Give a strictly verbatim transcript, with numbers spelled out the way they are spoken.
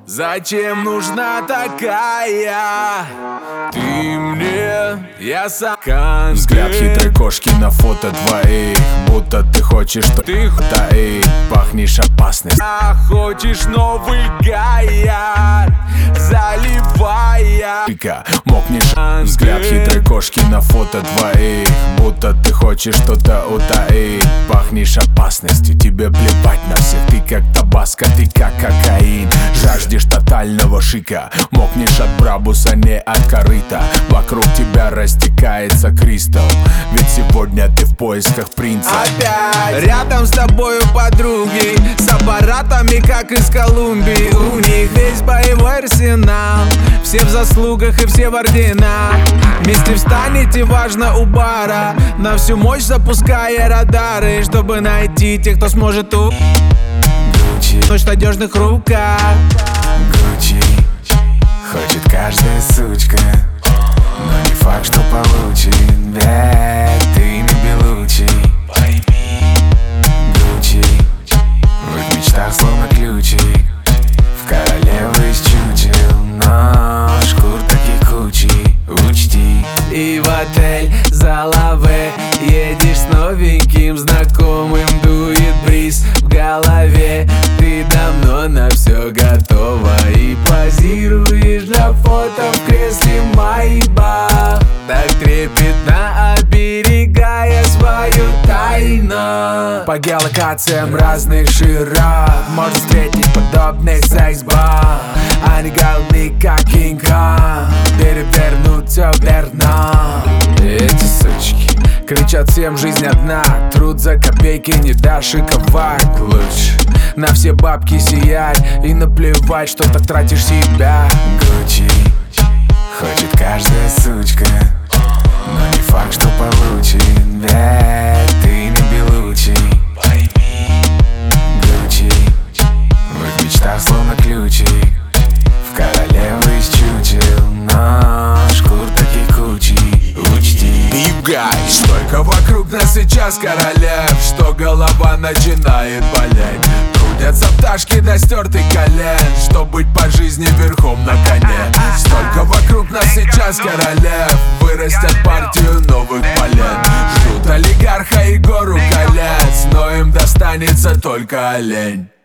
Зачем нужна такая? Ты мне, я сам. Взгляд хитрой кошки на фото твоих, будто ты хочешь, что Ты таить. Пахнешь опасность, а хочешь новый гаяк, заливая. мокнешь. Взгляд хитрой кошки на фото твоих, будто ты хочешь что-то утаить. Пахнешь опасностью, тебе плевать на всех. Ты как табаско, ты как кокаин. Жаждешь тотального шика, мокнешь от брабуса, не от корыта. Вокруг тебя растекается кристалл, ведь сегодня ты в поисках принца. Опять рядом с тобою подруги, с аппаратами, как из Колумбии. У них весь боевой арсенал, все в заслугах и все в орденах. Вместе встанете, важно, у бара, на всю мощь запуская радары, чтобы найти тех, кто сможет у Гуччи, ночь в надежных руках. Гуччи, хочет каждая сучка, но не факт, что получит. Да, ты не белучий. Гуччи, в их мечтах словно ключик, в королевы из чучел, но шкур таких кучи. Учти. И в отель за лаве едешь с новеньким знакомым. Дует бриз в голове, ты давно на все готова. И позируешь для фото в кресле Майбах, так трепетно оберегая свою тайну. По геолокациям разных широт можно встретить подобных секс-бомб. Они голодны, как Кинг-Конг, перевернут все вверх дном. Эти сучки кричат всем: жизнь одна, труд за копейки не дашь и ковать. Лучше на все бабки сиять и наплевать, что так тратишь себя. Гуччи, хочет каждая сучка, но не факт, что получит. Да, ты не белучий. Гуччи, в их мечтах словно ключик, в королевы из чучел, но шкур таких кучи. Учти. Столько вокруг нас сейчас королев, что голова начинает болеть. Крутятся пташки до стертых колен, чтоб быть по жизни верхом на коне. Столько вокруг нас сейчас королев, вырастят партию новых полен. Ждут олигарха и гору колец, но им достанется только олень.